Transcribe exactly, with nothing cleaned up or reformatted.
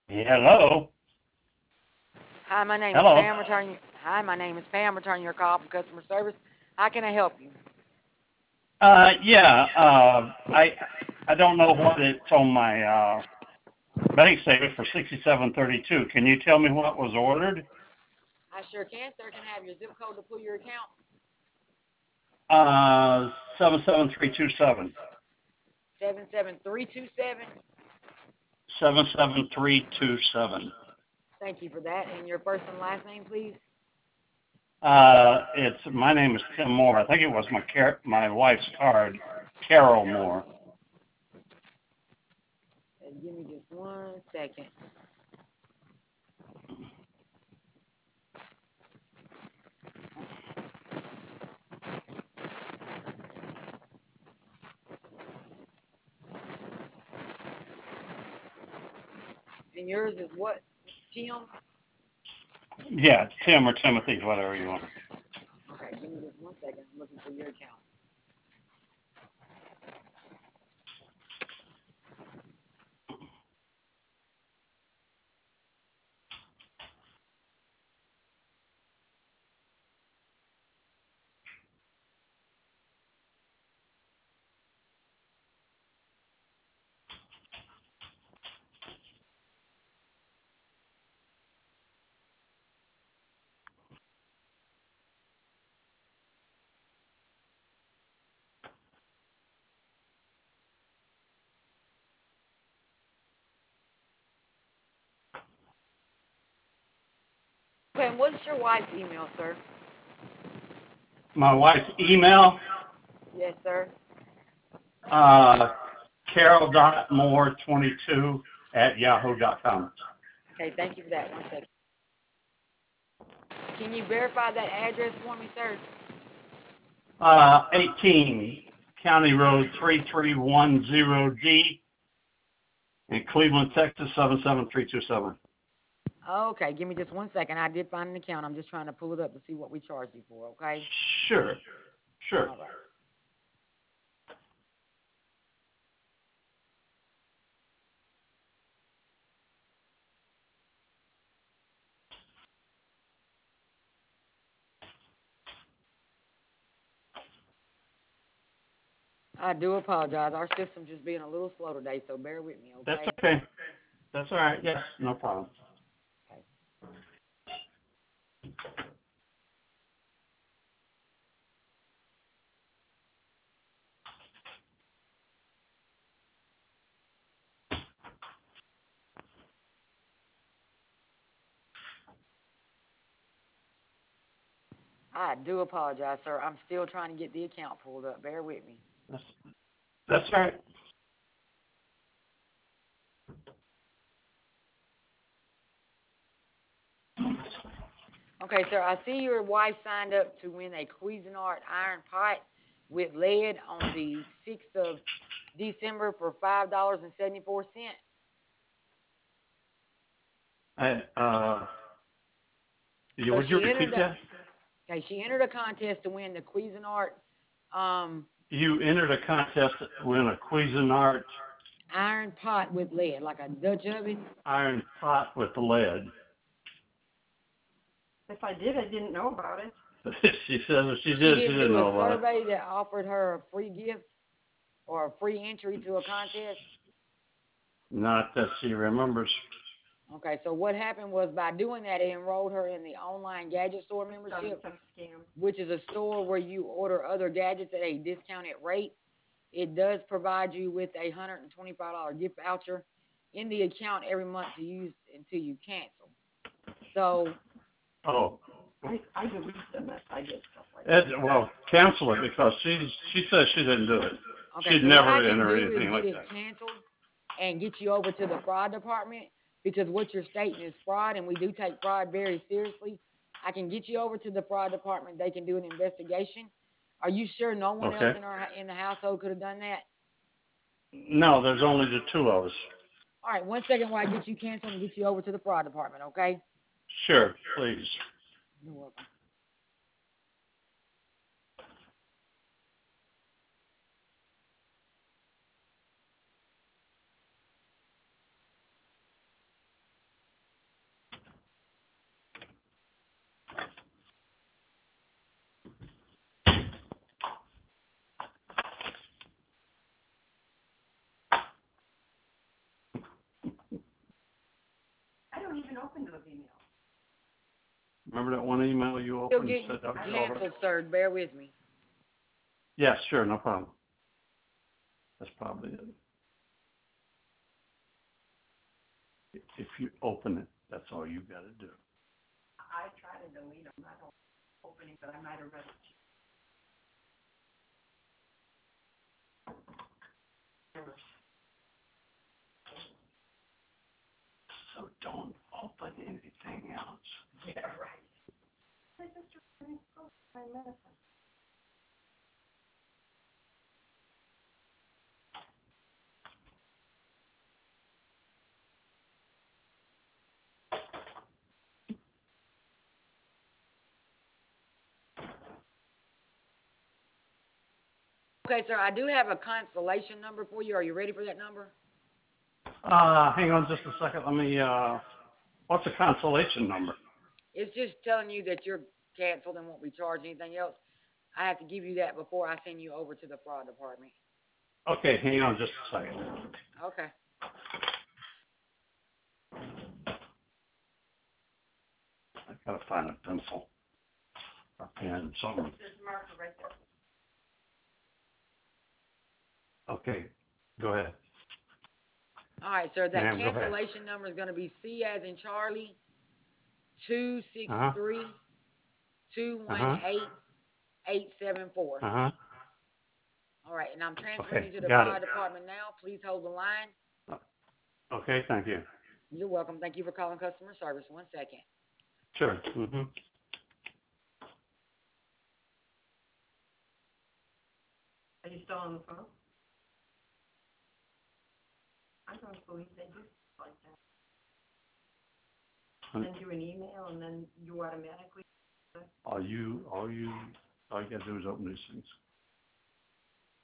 Hello. Hi, my name is Hello. Pam. Returning. Hi, my name is Pam. Returning your call from customer service. How can I help you? Uh, yeah. Uh, I I don't know what it's on my uh, bank statement for sixty-seven thirty-two. Can you tell me what was ordered? I sure can, sir. Can I have your zip code to pull your account? Uh, seven seven three two seven. Seven seven three two seven. Seven seven three two seven. Thank you for that. And your first and last name, please. Uh, it's my name is Tim Moore. I think it was my car- my wife's card, Carol Moore. Uh, give me just one second. And yours is what, Tim? Yeah, Tim or Timothy, whatever you want. Okay, give me just one second. I'm looking for your account. Okay, and what's your wife's email, sir? My wife's email, Yes, sir. uh, Carol dot Moore twenty two at yahoo dot com. Okay, thank you for that. One second. Can you verify that address for me, sir? Uh, eighteen County Road three three one zero D in Cleveland, Texas seven seven three two seven. Okay, give me just one second. I did find an account. I'm just trying to pull it up to see what we charged you for, okay? Sure, sure. All right. I do apologize. Our system's just being a little slow today, so bear with me, That's okay? okay. That's all right. Yes, no problem. Okay. I do apologize, sir. I'm still trying to get the account pulled up. Bear with me. That's that's all right. Okay, sir, I see your wife signed up to win a Cuisinart iron pot with lead on the sixth of December for five dollars and seventy-four cents. I, uh, you, So would you she entered repeat the that? okay, she entered a contest to win the Cuisinart um You entered a contest to win a Cuisinart iron pot with lead, like a Dutch oven. iron pot with lead. If I did, I didn't know about it. She says if she She did, she didn't didn't do a know about it. survey that offered her a free gift or a free entry to a contest. Not that she remembers. Okay, so what happened was by doing that, it enrolled her in the online gadget store Sounds membership, like a scam. which is a store where you order other gadgets at a discounted rate. It does provide you with a one hundred twenty-five dollars gift voucher in the account every month to use until you cancel. So, Oh, I, I believe them if I get stuff like Ed, that. well, cancel it because she she says she didn't do it. okay, She'd so what I never can enter do is anything get like it that. canceled and get you over to the fraud department because what you're stating is fraud, and we do take fraud very seriously. I can get you over to the fraud department. They can do an investigation. Are you sure no one else Okay. in our in the household could have done that? No, there's only the two of us. All right, one second while I get you canceled and get you over to the fraud department, okay? Sure, please. You're welcome. open those emails. Remember that one email you Still opened? getting and said that was your order? canceled, sir. Bear with me. Yeah, sure, no problem. That's probably it. If you open it, that's all you gotta do. I tried to delete them. I don't open it, but I might have read it. So don't open anything else. Yeah, right. I just read my medicine. Okay, sir, I do have a cancellation number for you. Are you ready for that number? Uh, hang on just a second. Let me, uh, what's the consolation number? It's just telling you that you're canceled and won't be charged anything else. I have to give you that before I send you over to the fraud department. Okay, hang on just a second. Okay. I gotta find a pencil, a pen, something. There's a marker right there. Okay, go ahead. All right, sir. That Ma'am, go ahead. cancellation number is going to be C as in Charlie, two six Uh-huh. three, two one Uh-huh. eight, eight seven four. Uh-huh. All right, and I'm transferring Okay, you to the got fire it. department now. Please hold the line. Okay, thank you. You're welcome. Thank you for calling customer service. One second. Sure. Mm-hmm. Are you still on the phone? I don't believe they do stuff like that. Send you an email and then you automatically. All you, all you, all you gotta do is open these things.